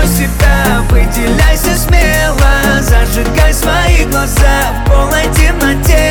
себя, выделяйся смело, зажигай свои глаза в полной темноте.